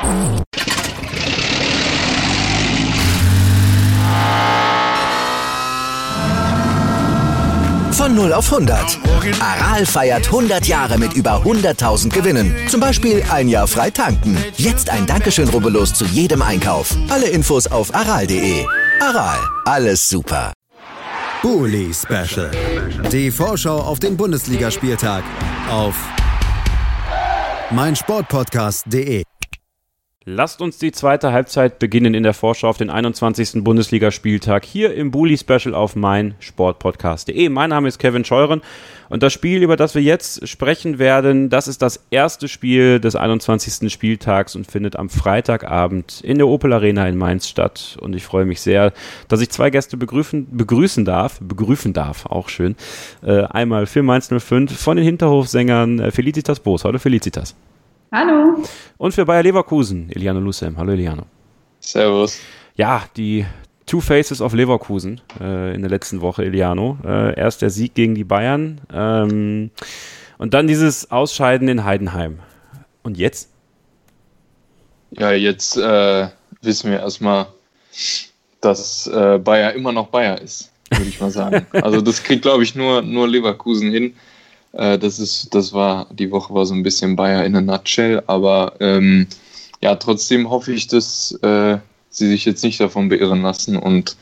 Von 0 auf 100. Aral feiert 100 Jahre mit über 100.000 Gewinnen. Zum Beispiel ein Jahr frei tanken. Jetzt ein Dankeschön, rubbellos zu jedem Einkauf. Alle Infos auf aral.de. Aral, alles super. Bully Special. Die Vorschau auf den Bundesligaspieltag auf meinsportpodcast.de. Lasst uns die zweite Halbzeit beginnen in der Vorschau auf den 21. Bundesligaspieltag hier im Bully Special auf meinsportpodcast.de. Mein Name ist Kevin Scheuren und das Spiel, über das wir jetzt sprechen werden, das ist das erste Spiel des 21. Spieltags und findet am Freitagabend in der Opel Arena in Mainz statt. Und ich freue mich sehr, dass ich zwei Gäste begrüßen darf, auch schön. Einmal für Mainz 05 von den Hinterhofsängern Felicitas Boos. Hallo Felicitas. Hallo. Und für Bayer Leverkusen, Eliano Lucem. Hallo Eliano. Servus. Ja, die Two Faces of Leverkusen in der letzten Woche, Eliano. Erst der Sieg gegen die Bayern und dann dieses Ausscheiden in Heidenheim. Und jetzt? Ja, jetzt wissen wir erstmal, dass Bayer immer noch Bayer ist, würde ich mal sagen. Also das kriegt, glaube ich, nur Leverkusen hin. Die Woche war so ein bisschen Bayer in a nutshell, aber ja, trotzdem hoffe ich, dass sie sich jetzt nicht davon beirren lassen und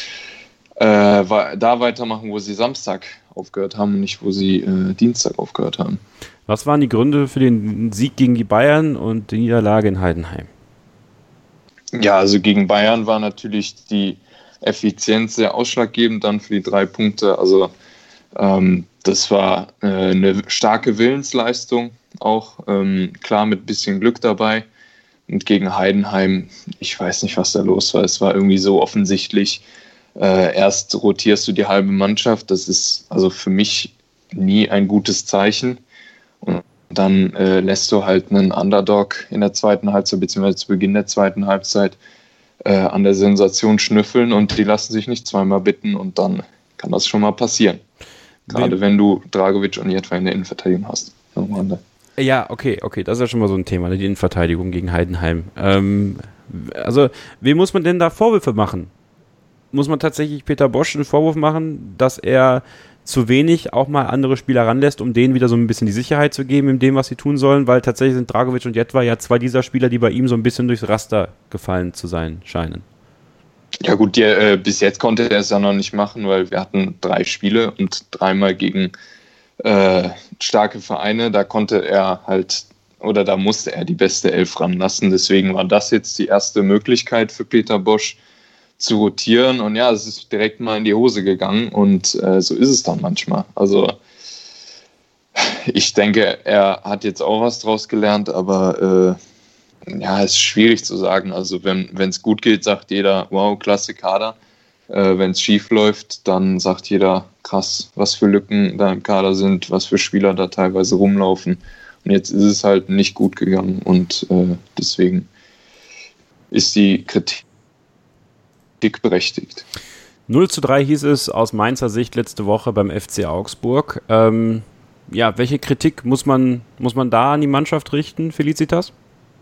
da weitermachen, wo sie Samstag aufgehört haben und nicht, wo sie Dienstag aufgehört haben. Was waren die Gründe für den Sieg gegen die Bayern und die Niederlage in Heidenheim? Ja, also gegen Bayern war natürlich die Effizienz sehr ausschlaggebend dann für die 3 Punkte, also das war eine starke Willensleistung, auch klar mit ein bisschen Glück dabei. Und gegen Heidenheim, ich weiß nicht, was da los war. Es war irgendwie so offensichtlich. Erst rotierst du die halbe Mannschaft. Das ist also für mich nie ein gutes Zeichen. Und dann lässt du halt einen Underdog in der zweiten Halbzeit, beziehungsweise zu Beginn der zweiten Halbzeit, an der Sensation schnüffeln. Und die lassen sich nicht zweimal bitten. Und dann kann das schon mal passieren. Gerade wenn du Dragovic und Jedwa in der Innenverteidigung hast. Ja, okay, das ist ja schon mal so ein Thema, die Innenverteidigung gegen Heidenheim. Also, wem muss man denn da Vorwürfe machen? Muss man tatsächlich Peter Bosz einen Vorwurf machen, dass er zu wenig auch mal andere Spieler ranlässt, um denen wieder so ein bisschen die Sicherheit zu geben in dem, was sie tun sollen? Weil tatsächlich sind Dragovic und Jedwa ja zwei dieser Spieler, die bei ihm so ein bisschen durchs Raster gefallen zu sein scheinen. Ja gut, bis jetzt konnte er es ja noch nicht machen, weil wir hatten 3 Spiele und 3-mal gegen starke Vereine. Da konnte er halt, oder da musste er die beste 11 ranlassen. Deswegen war das jetzt die erste Möglichkeit für Peter Bosz zu rotieren. Und ja, es ist direkt mal in die Hose gegangen und so ist es dann manchmal. Also ich denke, er hat jetzt auch was draus gelernt, aber ja, es ist schwierig zu sagen. Also wenn es gut geht, sagt jeder, wow, klasse Kader. Wenn es schief läuft, dann sagt jeder, krass, was für Lücken da im Kader sind, was für Spieler da teilweise rumlaufen. Und jetzt ist es halt nicht gut gegangen und deswegen ist die Kritik berechtigt. 0:3 hieß es aus Mainzer Sicht letzte Woche beim FC Augsburg. Ja, welche Kritik muss man da an die Mannschaft richten, Felicitas?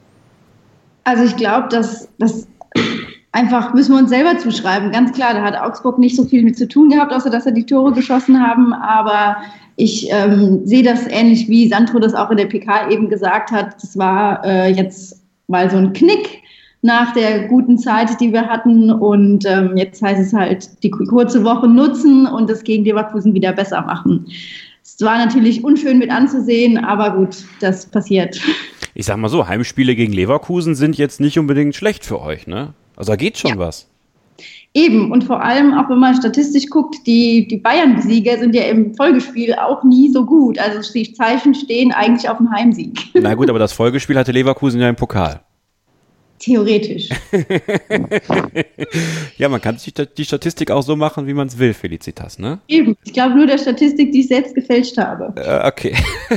Also ich glaube, dass das einfach müssen wir uns selber zuschreiben. Ganz klar, da hat Augsburg nicht so viel mit zu tun gehabt, außer dass sie die Tore geschossen haben. Aber ich sehe das ähnlich, wie Sandro das auch in der PK eben gesagt hat. Das war jetzt mal so ein Knick nach der guten Zeit, die wir hatten. Und jetzt heißt es halt, die kurze Woche nutzen und das gegen Leverkusen wieder besser machen. Es war natürlich unschön mit anzusehen, aber gut, das passiert. Ich sag mal so, Heimspiele gegen Leverkusen sind jetzt nicht unbedingt schlecht für euch, ne? Also da geht schon was. Eben, und vor allem, auch wenn man statistisch guckt, die Bayern-Sieger sind ja im Folgespiel auch nie so gut. Also die Zeichen stehen eigentlich auf dem Heimsieg. Na gut, aber das Folgespiel hatte Leverkusen ja im Pokal. Theoretisch. Ja, man kann sich die Statistik auch so machen, wie man es will, Felicitas, ne? Eben, ich glaube nur der Statistik, die ich selbst gefälscht habe. Okay.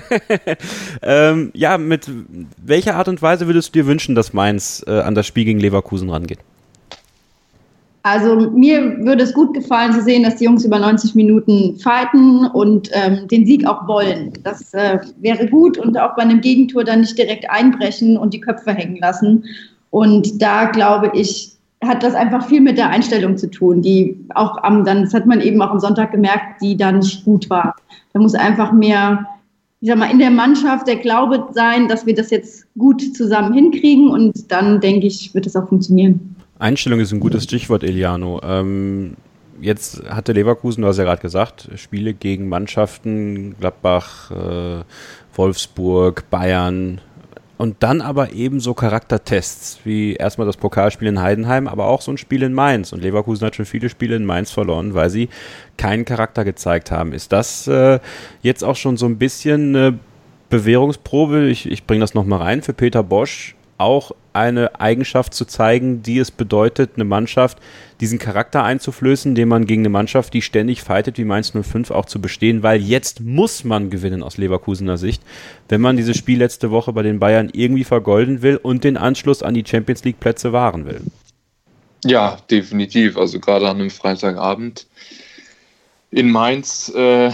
Ja, mit welcher Art und Weise würdest du dir wünschen, dass Mainz an das Spiel gegen Leverkusen rangeht? Also mir würde es gut gefallen zu sehen, dass die Jungs über 90 Minuten fighten und den Sieg auch wollen. Das wäre gut und auch bei einem Gegentor dann nicht direkt einbrechen und die Köpfe hängen lassen. Und da glaube ich, hat das einfach viel mit der Einstellung zu tun, die auch das hat man eben auch am Sonntag gemerkt, die da nicht gut war. Da muss einfach mehr, ich sag mal, in der Mannschaft der Glaube sein, dass wir das jetzt gut zusammen hinkriegen und dann, denke ich, wird es auch funktionieren. Einstellung ist ein gutes Stichwort, Eliano. Jetzt hatte Leverkusen, du hast ja gerade gesagt, Spiele gegen Mannschaften, Gladbach, Wolfsburg, Bayern und dann aber eben so Charaktertests, wie erstmal das Pokalspiel in Heidenheim, aber auch so ein Spiel in Mainz. Und Leverkusen hat schon viele Spiele in Mainz verloren, weil sie keinen Charakter gezeigt haben. Ist das jetzt auch schon so ein bisschen eine Bewährungsprobe? Ich bringe das nochmal rein für Peter Bosz. Auch eine Eigenschaft zu zeigen, die es bedeutet, eine Mannschaft diesen Charakter einzuflößen, den man gegen eine Mannschaft, die ständig fightet, wie Mainz 05 auch zu bestehen, weil jetzt muss man gewinnen aus Leverkusener Sicht, wenn man dieses Spiel letzte Woche bei den Bayern irgendwie vergolden will und den Anschluss an die Champions-League-Plätze wahren will. Ja, definitiv. Also gerade an einem Freitagabend in Mainz,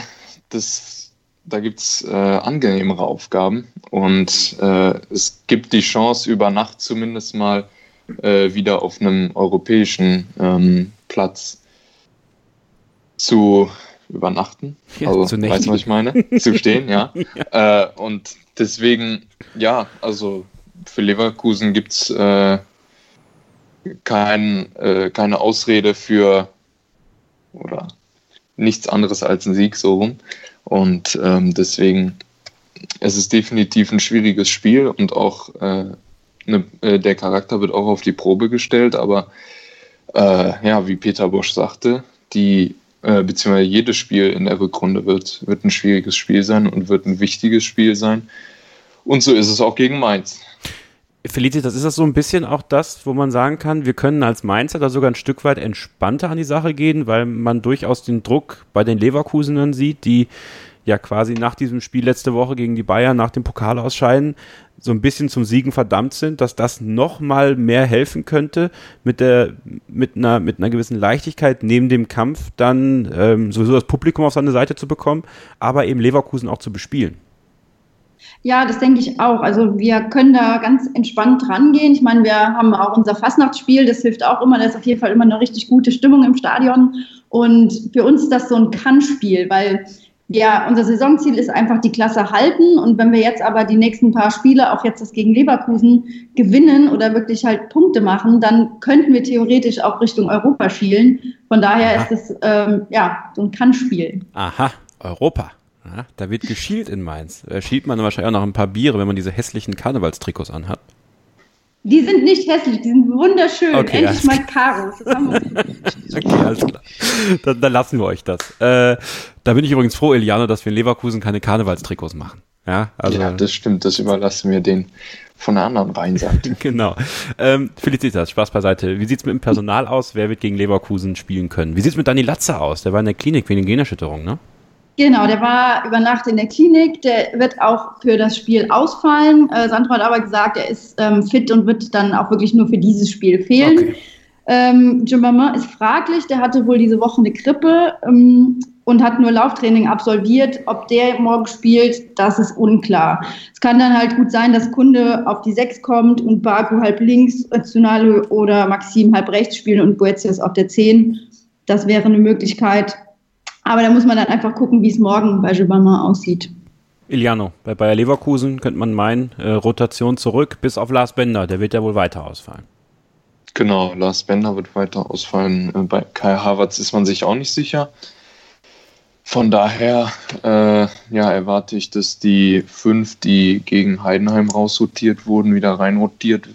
da gibt es angenehmere Aufgaben und es gibt die Chance, über Nacht zumindest mal wieder auf einem europäischen Platz zu übernachten. Ja, also, weißt du, was ich meine? Zu stehen, ja. Ja. Und deswegen, ja, also für Leverkusen gibt es keine Ausrede für oder nichts anderes als ein Sieg, so rum. Und deswegen es ist definitiv ein schwieriges Spiel und auch der Charakter wird auch auf die Probe gestellt, aber ja, wie Peter Bosz sagte, beziehungsweise jedes Spiel in der Rückrunde wird ein schwieriges Spiel sein und wird ein wichtiges Spiel sein. Und so ist es auch gegen Mainz. Felicitas, ist das so ein bisschen auch das, wo man sagen kann, wir können als Mainzer da sogar ein Stück weit entspannter an die Sache gehen, weil man durchaus den Druck bei den Leverkusenern sieht, die ja quasi nach diesem Spiel letzte Woche gegen die Bayern, nach dem Pokalausscheiden, so ein bisschen zum Siegen verdammt sind, dass das noch mal mehr helfen könnte, mit einer gewissen Leichtigkeit neben dem Kampf dann sowieso das Publikum auf seine Seite zu bekommen, aber eben Leverkusen auch zu bespielen. Ja, das denke ich auch. Also wir können da ganz entspannt rangehen. Ich meine, wir haben auch unser Fastnachtsspiel, das hilft auch immer. Da ist auf jeden Fall immer eine richtig gute Stimmung im Stadion. Und für uns ist das so ein Kann-Spiel, weil ja, unser Saisonziel ist einfach die Klasse halten. Und wenn wir jetzt aber die nächsten paar Spiele, auch jetzt das gegen Leverkusen, gewinnen oder wirklich halt Punkte machen, dann könnten wir theoretisch auch Richtung Europa schielen. Von daher ist es so ein Kann-Spiel. Aha, Europa. Ja, da wird geschielt in Mainz. Da schielt man wahrscheinlich auch noch ein paar Biere, wenn man diese hässlichen Karnevalstrikots anhat. Die sind nicht hässlich, die sind wunderschön. Okay, endlich mal Karos. Okay, alles klar. Dann lassen wir euch das. Da bin ich übrigens froh, Eliano, dass wir in Leverkusen keine Karnevalstrikots machen. Ja, also, ja, das stimmt. Das überlassen wir den von der anderen Rheinseite. Genau. Felicitas, Spaß beiseite. Wie sieht es mit dem Personal aus? Wer wird gegen Leverkusen spielen können? Wie sieht es mit Dani Latze aus? Der war in der Klinik wegen Gehirnerschütterung, ne? Genau, der war über Nacht in der Klinik, der wird auch für das Spiel ausfallen. Sandro hat aber gesagt, er ist fit und wird dann auch wirklich nur für dieses Spiel fehlen. Okay. Djimama ist fraglich, der hatte wohl diese Woche eine Grippe und hat nur Lauftraining absolviert. Ob der morgen spielt, das ist unklar. Es kann dann halt gut sein, dass Kunde auf die 6 kommt und Baku halb links, Öztunali oder Maxim halb rechts spielen und Boetius auf der 10. Das wäre eine Möglichkeit. Aber da muss man dann einfach gucken, wie es morgen bei Djimama aussieht. Eliano, bei Bayer Leverkusen könnte man meinen, Rotation zurück, bis auf Lars Bender, der wird ja wohl weiter ausfallen. Genau, Lars Bender wird weiter ausfallen. Bei Kai Havertz ist man sich auch nicht sicher. Von daher erwarte ich, dass die 5, die gegen Heidenheim rausrotiert wurden, wieder reinrotiert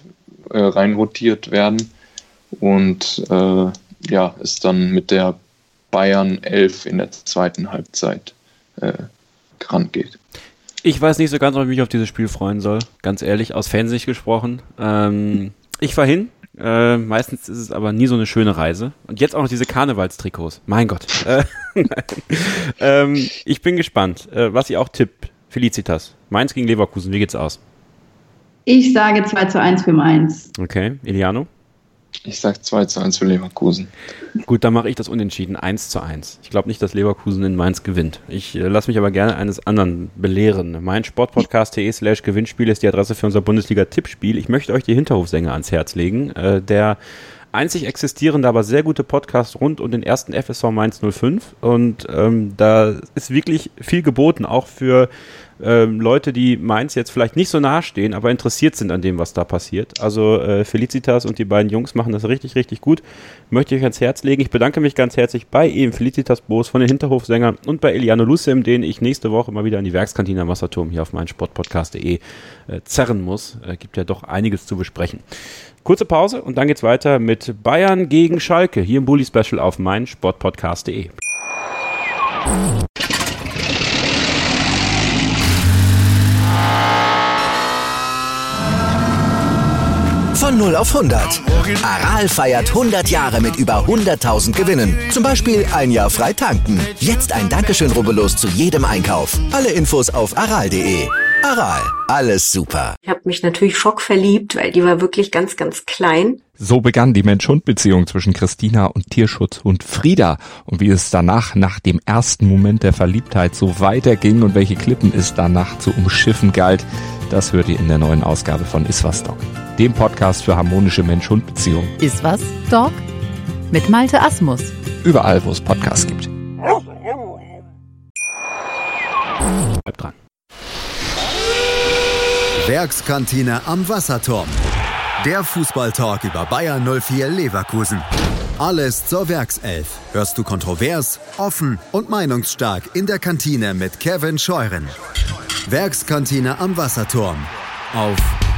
werden und es dann mit der Bayern 11 in der zweiten Halbzeit rangeht. Ich weiß nicht so ganz, ob ich mich auf dieses Spiel freuen soll. Ganz ehrlich, aus Fansicht gesprochen. Ich fahre hin. Meistens ist es aber nie so eine schöne Reise. Und jetzt auch noch diese Karnevalstrikots. Mein Gott. Ich bin gespannt, was ihr auch tippt. Felicitas. Mainz gegen Leverkusen. Wie geht's aus? Ich sage 2:1 für Mainz. Okay. Eliano? Ich sag 2:1 für Leverkusen. Gut, dann mache ich das Unentschieden 1:1. Ich glaube nicht, dass Leverkusen in Mainz gewinnt. Ich lasse mich aber gerne eines anderen belehren. Mein Sportpodcast.de/Gewinnspiel ist die Adresse für unser Bundesliga-Tippspiel. Ich möchte euch die Hinterhofsänger ans Herz legen. Der einzig existierende, aber sehr gute Podcast rund um den ersten FSV Mainz 05. Und da ist wirklich viel geboten, auch für Leute, die Mainz jetzt vielleicht nicht so nahe stehen, aber interessiert sind an dem, was da passiert. Also Felicitas und die beiden Jungs machen das richtig, richtig gut. Möchte ich euch ans Herz legen. Ich bedanke mich ganz herzlich bei eben Felicitas Boos von den Hinterhofsängern und bei Eliano Lucem, den ich nächste Woche mal wieder in die Werkskantine am Wasserturm hier auf meinsportpodcast.de zerren muss. Gibt ja doch einiges zu besprechen. Kurze Pause und dann geht's weiter mit Bayern gegen Schalke hier im Bully Special auf meinsportpodcast.de. Von 0 auf 100. Aral feiert 100 Jahre mit über 100.000 Gewinnen. Zum Beispiel ein Jahr frei tanken. Jetzt ein Dankeschön, rubbellos zu jedem Einkauf. Alle Infos auf aral.de. Aral, alles super. Ich habe mich natürlich schockverliebt, weil die war wirklich ganz, ganz klein. So begann die Mensch-Hund-Beziehung zwischen Christina und Tierschutzhund Frieda. Und wie es danach, nach dem ersten Moment der Verliebtheit, so weiterging und welche Klippen es danach zu umschiffen galt, das hört ihr in der neuen Ausgabe von Iswas Dog, dem Podcast für harmonische Mensch-Hund-Beziehungen. Iswas Dog? Mit Malte Asmus. Überall, wo es Podcasts gibt. Bleibt dran. Werkskantine am Wasserturm. Der Fußballtalk über Bayern 04 Leverkusen. Alles zur Werkself. Hörst du kontrovers, offen und meinungsstark in der Kantine mit Kevin Scheuren. Werkskantine am Wasserturm. Auf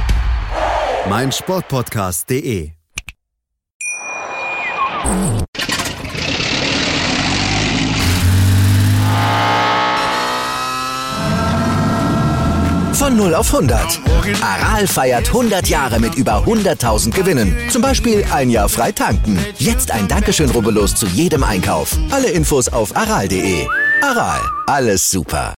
meinsportpodcast.de. Von 0 auf 100. Aral feiert 100 Jahre mit über 100.000 Gewinnen. Zum Beispiel ein Jahr frei tanken. Jetzt ein Dankeschön, rubbellos zu jedem Einkauf. Alle Infos auf aral.de. Aral, alles super.